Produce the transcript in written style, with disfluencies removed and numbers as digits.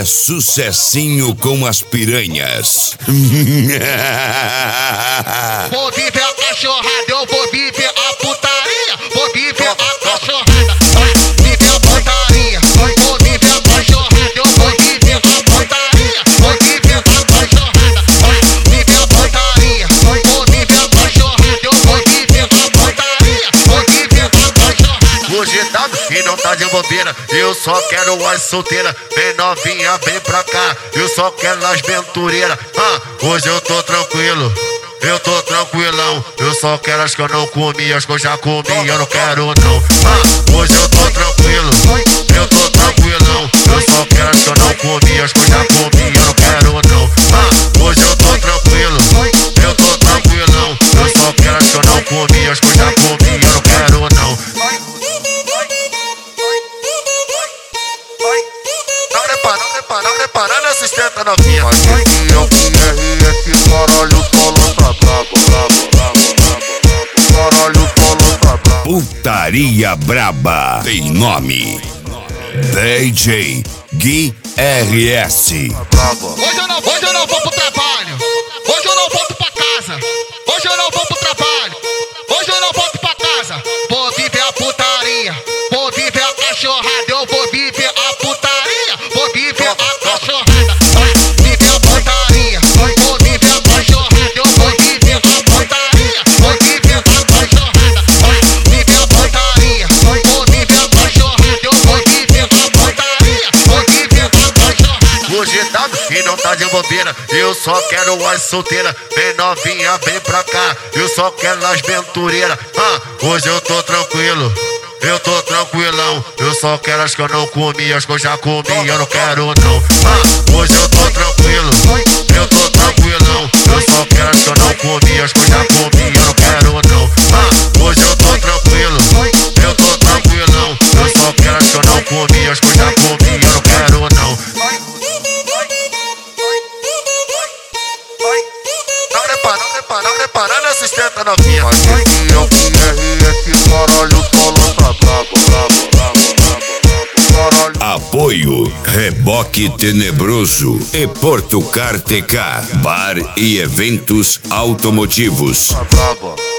é sucessinho com as piranhas. Vou viver a cachorrada, eu vou viver a putaria. Vou viver a cachorrada, vai viver a putaria. Vou viver a cachorrada, eu vou viver a putaria. Vou viver a cachorrada, vai viver a putaria. Vou viver a cachorrada, eu vou viver a putaria. Vou viver a cachorrada. Hoje tá e não tá de bobeira, eu só quero as solteiras. Vem novinha, vem pra cá, eu só quero as aventureiras. Hoje eu tô tranquilo, eu tô tranquilão. Eu só quero as que eu não comi, as que eu já comi, eu não quero não. Hoje eu tô tranquilo, eu tô tranquilão. Eu só quero as que eu não comi, as que eu já comi, eu não quero não. Hoje eu tô tranquilo, eu tô tranquilão. Eu só quero as que eu não comi, as que eu já comi, eu não quero não. Não reparando essa estenta novinha. Mas esse é o esse caralho solo tá brabo. Caralho solo tá brabo. Putaria Braba tem nome: DJ Gui RS. Hoje eu não vou pro trabalho. Hoje eu não volto pra casa. Hoje eu não vou pro trabalho. Hoje eu não volto pra casa. Vou viver a putaria. Vou viver a cachorrada. Eu vou viver a putaria. Vou viver a cachorrada. Vai viver a putaria. Vou viver a cachorrada. Eu vou viver a putaria. Vou viver a cachorrada. Vai viver a putaria. Vou viver a cachorrada. Eu vou viver a putaria. Vou viver a cachorrada. Hoje tá e não tá de bobeira, eu só quero as solteiras. Vem novinha, vem pra cá, eu só quero as aventureiras. Hoje eu tô tranquilo, eu tô tranquilão. Eu só quero as que eu não comi, as que eu já comi, eu não quero não. Hoje eu tô tranquilo, eu tô tranquilão. Eu só quero as que eu não comi, as que eu já comi, eu não quero não. Hoje eu tô tranquilo, eu tô tranquilão. Eu só quero as que eu não comi, as que eu já comi, eu não quero não. Não reparando essa estenta novinha. Mas esse é o esse caralho solo tá brabo. Caralho. Apoio Reboque Tenebroso e Portocar TK, bar e eventos automotivos. Tá brabo.